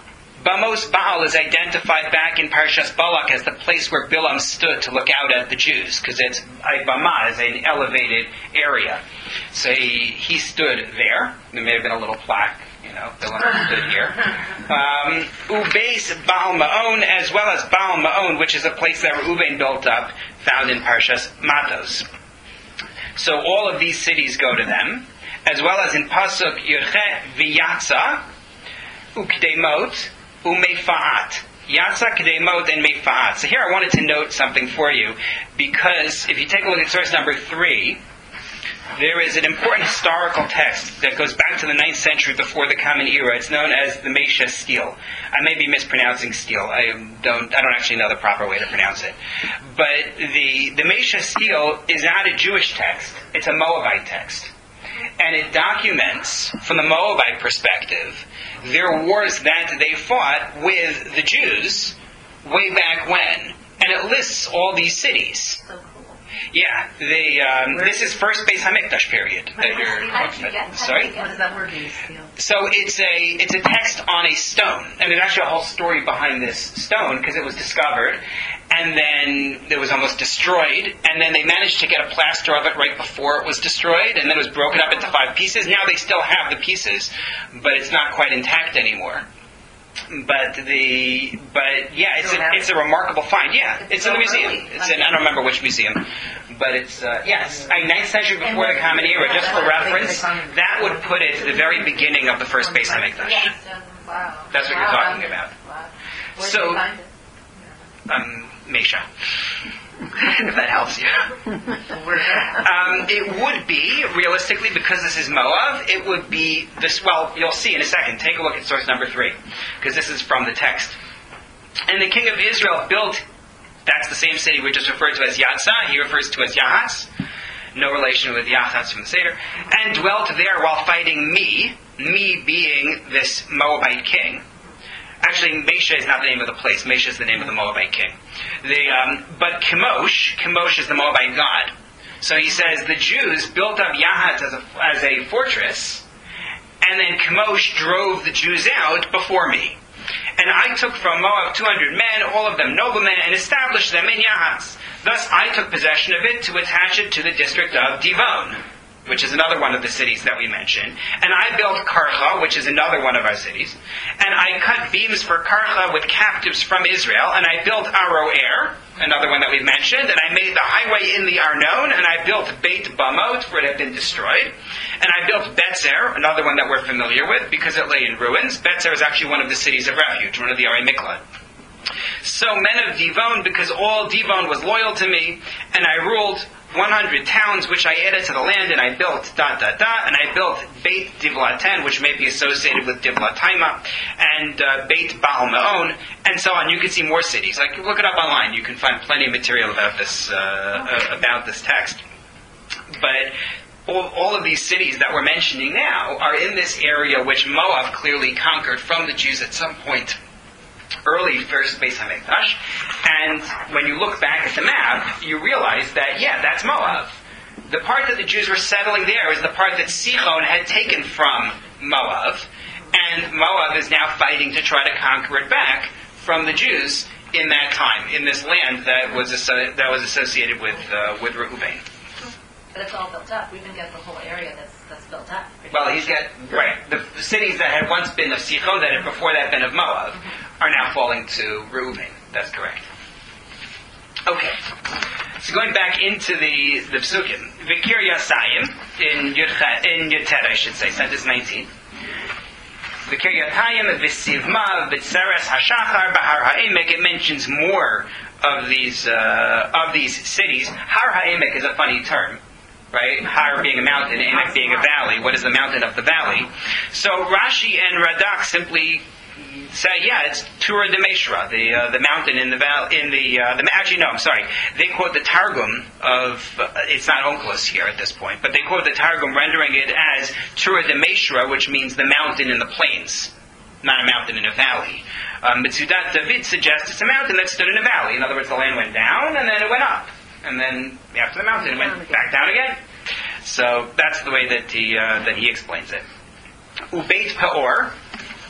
Bamos Baal is identified back in Parshas Balak as the place where Bilam stood to look out at the Jews, because it's a Bama is an elevated area. So he, he stood there. There may have been a little plaque, you know, Bilam stood here. Um, Ubeis Baal Ma'on, as well as Baal Ma'on, which is a place that Reuven built up, found in Parshas Matos. So all of these cities go to them, as well as in Pasuk Yurche V'Yatza, Ukdemot, Umefa'at. Yatza, Kedemot, and Mefa'at. So here I wanted to note something for you, because if you take a look at source number three, there is an important historical text that goes back to the ninth century before the Common Era. It's known as the Mesha Stele. I may be mispronouncing Stele. I don't I don't actually know the proper way to pronounce it. But the, the Mesha Stele is not a Jewish text. It's a Moabite text. And it documents, from the Moabite perspective, their wars that they fought with the Jews way back when. And it lists all these cities. So cool. Yeah, they, um, this is first Beis Hamikdash period that you're talking about. Sorry? What does that word mean? So it's a it's a text on a stone, and there's actually a whole story behind this stone because it was discovered, and then it was almost destroyed, and then they managed to get a plaster of it right before it was destroyed, and then it was broken up into five pieces. Now they still have the pieces, but it's not quite intact anymore. But the but yeah, it's a, it's a remarkable find. Yeah, it's in the museum. It's in I don't remember which museum, but it's uh, yes, a ninth century before the Common Era. Just for reference, that would put it at the very beginning of the first Beis Hamikdash. Yes. Wow. That's what you're talking about. Wow. So, um, Mesha. If that helps you. um, it would be, realistically, because this is Moab, it would be this, well, you'll see in a second. Take a look at source number three, because this is from the text. And the king of Israel built, that's the same city we just referred to as Yatza, he refers to as Yahatz, no relation with Yahatz from the Seder, and dwelt there while fighting me, me being this Moabite king. Actually, Mesha is not the name of the place. Mesha is the name of the Moabite king. The, um, but Chemosh, Chemosh is the Moabite god. So he says the Jews built up Yahatz as a, as a fortress, and then Chemosh drove the Jews out before me. And I took from Moab two hundred men, all of them noblemen, and established them in Yahatz. Thus I took possession of it to attach it to the district of Divon, which is another one of the cities that we mentioned. And I built Karcha, which is another one of our cities. And I cut beams for Karcha with captives from Israel. And I built Aroer, another one that we've mentioned. And I made the highway in the Arnon. And I built Beit Bamot, where it had been destroyed. And I built Betzer, another one that we're familiar with, because it lay in ruins. Betzer is actually one of the cities of refuge, one of the Arei Miklat. So men of Divon, because all Divon was loyal to me, and I ruled one hundred towns which I added to the land, and I built dot dot dot, and I built Beit Divlaten, which may be associated with Divlataima, and uh, Beit Baal Me'on, and so on. You can see more cities. Like, look it up online. You can find plenty of material about this uh, uh, about this text. But all, all of these cities that we're mentioning now are in this area which Moab clearly conquered from the Jews at some point early first Beis Hamikdash, and when you look back at the map, you realize that, yeah, that's Moab. The part that the Jews were settling there is the part that Sichon had taken from Moab, and Moab is now fighting to try to conquer it back from the Jews in that time, in this land that was asso- that was associated with uh, with Reuven. But it's all built up. We even get the whole area that's that's built up. Well, he's got, right, the cities that had once been of Sichon, that had before that been of Moab, are now falling to Reuven. That's correct. Okay. So going back into the, the Psukim, Vikir Yasayim, in Yud, in Yud Tet, I should say, sentence nineteen. Vikir Yatayim, Visivma, Vitzeres, Hashachar, Bahar Ha'emek, it mentions more of these, uh, of these cities. Har Ha'emek is a funny term. Right? Har being a mountain, Emek being a valley. What is the mountain of the valley? So Rashi and Radak simply say, yeah, it's Tura de Meshra, the uh, the mountain in the valley. In the uh, the actually no, I'm sorry. They quote the Targum of uh, it's not Onkelos here at this point, but they quote the Targum rendering it as Tura de Meshra, which means the mountain in the plains, not a mountain in a valley. Um, Mitzudat David suggests it's a mountain that stood in a valley. In other words, the land went down and then it went up. And then after the mountain, it went back down again. So that's the way that he uh, that he explains it. Ubeit Peor,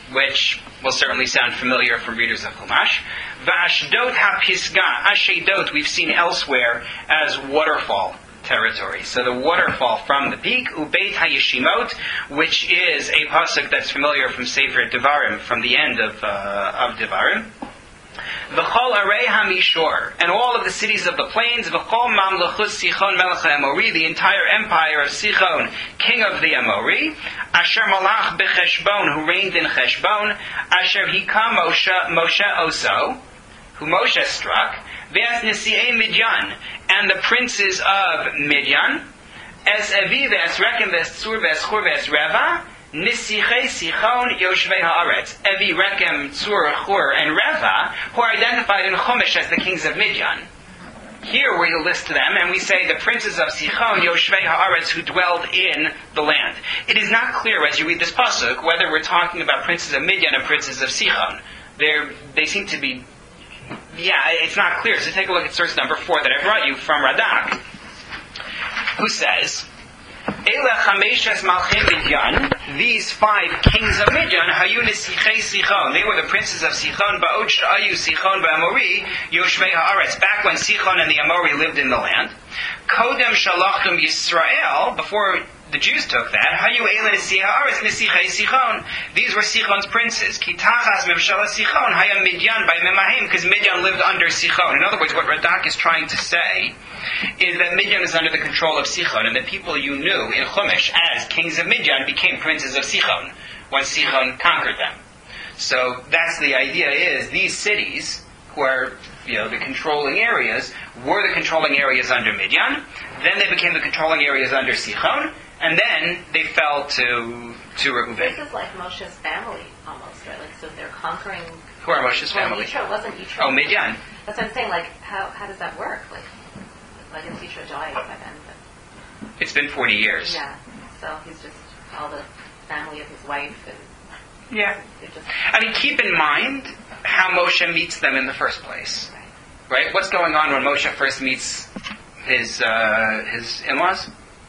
which will certainly sound familiar from readers of Chumash. V'ashdot ha-pisga, Ashdot we've seen elsewhere as waterfall territory. So the waterfall from the peak, Ubeit HaYeshimot, which is a pasuk that's familiar from Sefer Devarim, from the end of uh, of Devarim. V'chol arei hamishor, and all of the cities of the plains, v'chol mamlechus Sichon melech Amori, the entire empire of Sichon, king of the Amori, asher malach b'Cheshbon, who reigned in Cheshbon, asher hikam Moshe, Moshe oso, who Moshe struck, v'as nisiei Midyan, and the princes of Midyan, es evi v'es rekem v'es tzur v'es chur v'es reva, Nisichei Sichon Yoshvei Haaretz, Evi, Rekem, Tzur, Chur, and Reva, who are identified in Chumash as the kings of Midyan. Here we list them, and we say the princes of Sichon, Yoshvei Haaretz, who dwelled in the land. It is not clear as you read this pasuk whether we're talking about princes of Midyan or princes of Sichon. They're, they seem to be, yeah, it's not clear. So take a look at source number four that I brought you from Radak, who says, Eila chameshes malchei Midyan, these five kings of Midyan, hayu nesichei Sichon, they were the princes of Sichon, ba'od she'ayu Sichon ba'amori, yoshvei ha'aretz, back when Sichon and the Amori lived in the land. Kodem shalachtum Yisrael, before the Jews took that, hayu eila nesichei ha'aretz nesichei Sichon, these were Sichon's princes. Kitachas memshala Sichon, haya Midyan by memahim, because Midyan lived under Sichon. In other words, what Radak is trying to say is that Midyan is under the control of Sichon, and the people you knew in Chumash as kings of Midyan became princes of Sichon when Sichon conquered them. So that's the idea, is these cities, who are, you know, the controlling areas, were the controlling areas under Midyan, then they became the controlling areas under Sichon, and then they fell to to Reuven. This is like Moshe's family, almost, right? Like, so they're conquering... Who are Moshe's well, family? Yitro wasn't Yitro. Oh, Midyan. That's what I'm saying, like, how how does that work? Like, like is Yitro died by then? But, It's been forty years. yeah, so he's just all the family of his wife and... Yeah. They're just... I mean, keep in mind how Moshe meets them in the first place. Right. Right? What's going on when Moshe first meets his uh, his in-laws?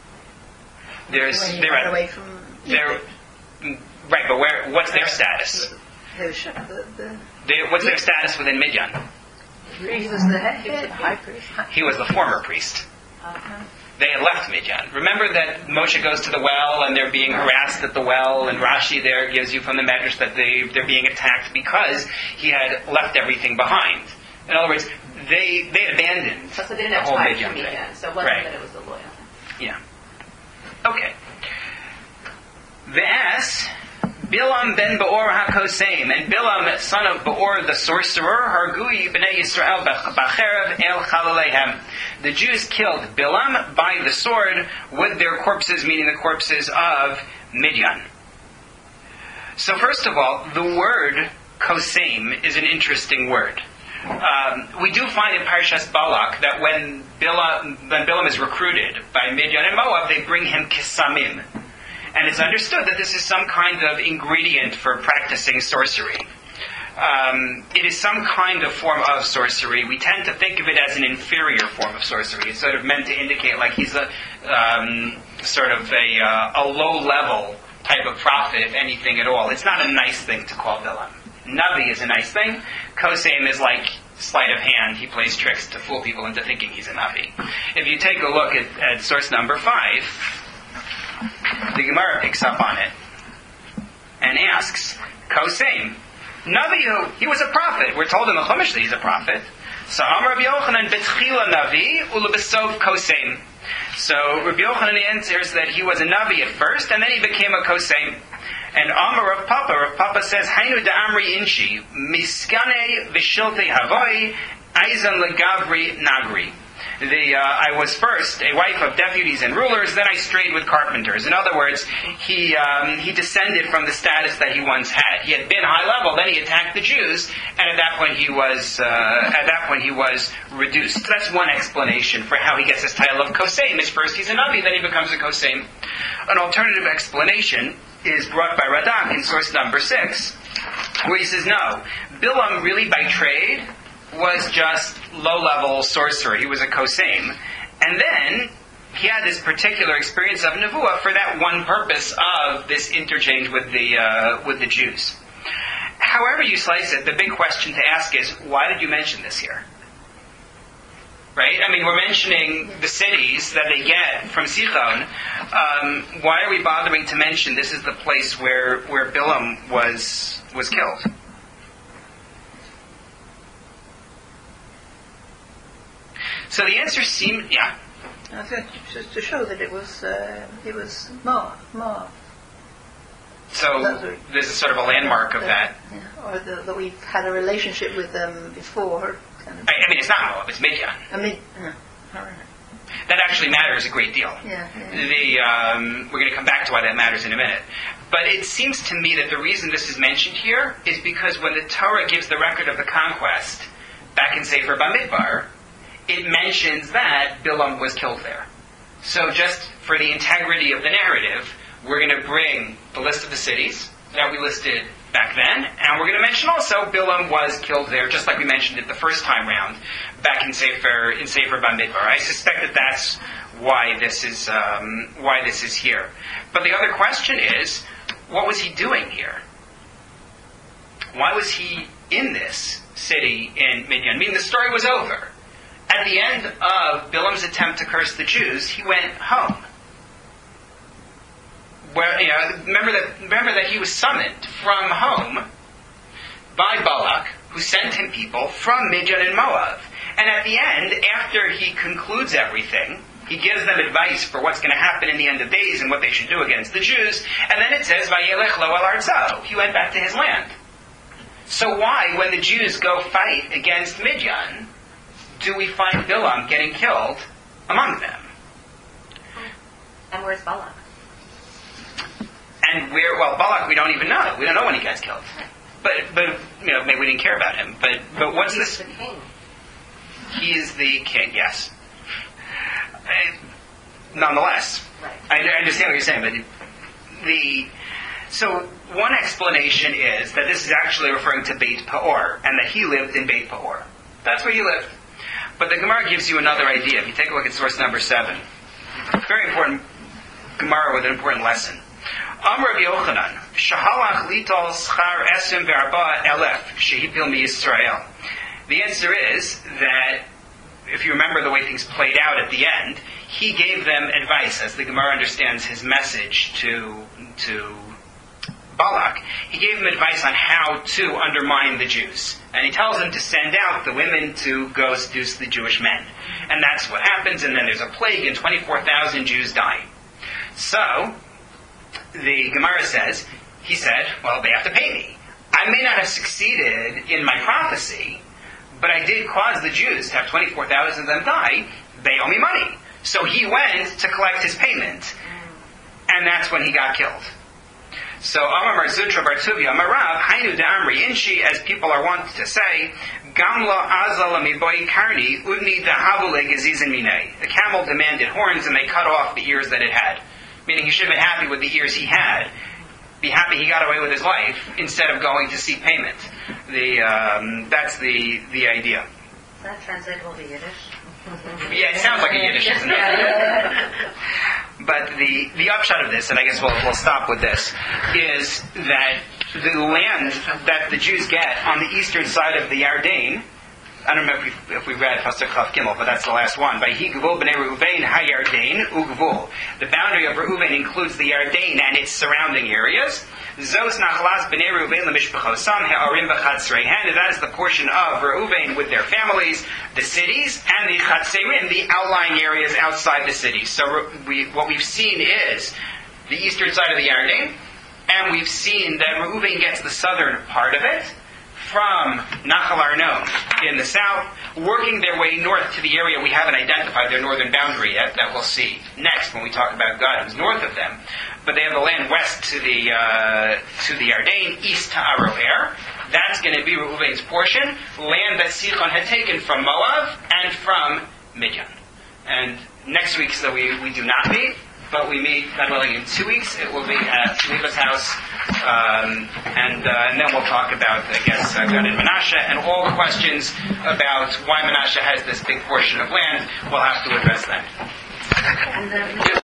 There's When you they're got at, away from they're Egypt. right, but where? What's their status? The, the, the, They, what's their status within Midyan? he was the head, head high priest. He was the former priest. Uh-huh. They had left Midyan. Remember that Moshe goes to the well and they're being harassed at the well, and Rashi there gives you from the Medrash that they they're being attacked because he had left everything behind. In other words, they they abandoned So, so they didn't the have whole ties Midyan to thing. Midyan, so it wasn't Right. that it was the loyal. Yeah. Okay. V'as Bilam ben Beor HaKoseim, and Bilam, son of Beor the sorcerer, Hargui b'nei Yisrael b'cherev el chalalehem. The Jews killed Bilam by the sword with their corpses, meaning the corpses of Midyan. So first of all, the word Koseim is an interesting word. Um, we do find in Parshas Balak that when Bilam, when Bilam is recruited by Midyan and Moab, they bring him Kisamim. And it's understood that this is some kind of ingredient for practicing sorcery. Um, it is some kind of form of sorcery. We tend to think of it as an inferior form of sorcery. It's sort of meant to indicate like he's a um, sort of a, uh, a low-level type of prophet, if anything at all. It's not a nice thing to call Bilam. Navi is a nice thing. Koseim is like sleight of hand. He plays tricks to fool people into thinking he's a Navi. If you take a look at, at source number five, the Gemara picks up on it and asks, Koseim, Navi, he was a prophet. We're told in the Chumash that he's a prophet. So Amar Rabbi Yochanan betchila Navi ulebesov Koseim. So Rabbi Yochanan answers that he was a Navi at first, and then he became a Koseim. And Amar Rav Papa, Rav Papa says, Hainu da Amri Inshi, Miskane Vishilte Havoi, Aizan Legavri Nagri. The, uh, I was first a wife of deputies and rulers, then I strayed with carpenters. In other words, he um, he descended from the status that he once had. He had been high level, then he attacked the Jews, and at that point he was uh, at that point he was reduced. So that's one explanation for how he gets his title of Koseim. Is first he's a Navi, then he becomes a Koseim. An alternative explanation is brought by Radak in source number six, where he says, no, Bilam really by trade was just low-level sorcerer. He was a Koseim. And then he had this particular experience of Nevuah for that one purpose of this interchange with the uh, with the Jews. however you slice it, the big question to ask is, why did you mention this here? Right? I mean, we're mentioning the cities that they get from Sichon. Um, why are we bothering to mention this is the place where, where Bilam was was killed? So the answer seemed, yeah. I think just to show that it was uh, it was Moab, Moab. So this is sort of a landmark of that. Yeah. Or the, that we've had a relationship with them before. Kind of. I, I mean, it's not Moab, it's Midian. I mean, uh, all right. That actually matters a great deal. Yeah, yeah. The um, we're going to come back to why that matters in a minute. But it seems to me that the reason this is mentioned here is because when the Torah gives the record of the conquest back in Sefer Bamidbar, it mentions that Bilam was killed there. So just for the integrity of the narrative, we're going to bring the list of the cities that we listed back then, and we're going to mention also Bilam was killed there, just like we mentioned it the first time round, back in Sefer in Sefer Bamidbar. I suspect that that's why this is um, why this is here. But the other question is, what was he doing here? Why was he in this city in Midian? I mean, the story was over. At the end of Bilam's attempt to curse the Jews, he went home. Where, you know, remember that remember that he was summoned from home by Balak, who sent him people from Midian and Moab. And at the end, after he concludes everything, he gives them advice for what's going to happen in the end of days and what they should do against the Jews. And then it says, "Vayelech lo al arzo." He went back to his land. So why, when the Jews go fight against Midian, do we find Bilam getting killed among them? And where's Balak? And where, well, Balak, we don't even know. We don't know when he gets killed. But, but you know, maybe we didn't care about him. But, but what's He's this? the king. He is the king, yes. Uh, nonetheless, Right. I, I understand what you're saying, but the so one explanation is that this is actually referring to Beit Peor, and that he lived in Beit Peor. That's where he lived. But the Gemara gives you another idea. If you take a look at source number seven, very important Gemara with an important lesson. Amr Rabbi Yochanan, Shahalach litol schar esim ve'arba elef shehipil mi Yisrael. The answer is that, if you remember the way things played out at the end, he gave them advice, as the Gemara understands his message to to Balak. He gave them advice on how to undermine the Jews. And he tells them to send out the women to go seduce the Jewish men. And that's what happens, and then there's a plague, and twenty-four thousand Jews die. So, the Gemara says, he said, well, they have to pay me. I may not have succeeded in my prophecy, but I did cause the Jews to have twenty-four thousand of them die. They owe me money. So he went to collect his payment, and that's when he got killed. So, Amar Mar Zutra Bar Tuvia, Marav, Hainu Da'amri Inshi, as people are wont to say, Gamla Azal Amiboy Karni, Udni Dahavule Gazizan Mine. The camel demanded horns, and they cut off the ears that it had. Meaning he should have been happy with the ears he had. Be happy he got away with his life, instead of going to seek payment. The um, That's the, the idea. Is that translatable to Yiddish? Yeah, it sounds like a Yiddish, doesn't it? But the, the upshot of this, and I guess we'll, we'll stop with this, is that the land that the Jews get on the eastern side of the Yarden, I don't know if we, if we read Pasuk Chaf Gimel, but that's the last one. By Hi Gvul B'nei Reuven HaYarden Ugvul. The boundary of Reuven includes the Yarden and its surrounding areas. Zos Nachlas B'nei Reuven L'Mishpachosam Ha'arim B'Chatzreihen. That is the portion of Reuven with their families, the cities, and the Chatzerim, the outlying areas outside the cities. So we, what we've seen is the eastern side of the Yarden, and we've seen that Reuven gets the southern part of it, from Nachal Arnon in the south, working their way north to the area we haven't identified, their northern boundary yet, that we'll see next when we talk about God, who's north of them. But they have the land west to the uh, to the Yarden, east to Aroer. That's going to be Reuven's portion, land that Sichon had taken from Moab and from Midian. And next week, so we, we do not meet, but we meet, God willing, in two weeks. It will be at Leva's house, um, and, uh, and then we'll talk about, I guess, uh, God and Menashe, and all the questions about why Menashe has this big portion of land. We'll have to address that. And then